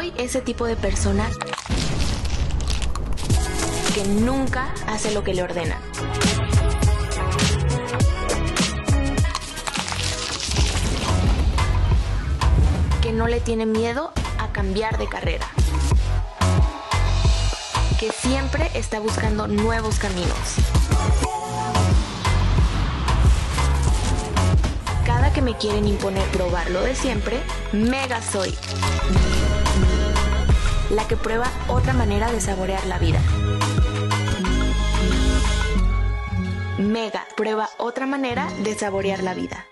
Soy ese tipo de persona que nunca hace lo que le ordenan. Que no le tiene miedo a cambiar de carrera. Que siempre está buscando nuevos caminos. Cada que me quieren imponer probar lo de siempre, Mega soy la que prueba otra manera de saborear la vida. Mega prueba otra manera de saborear la vida.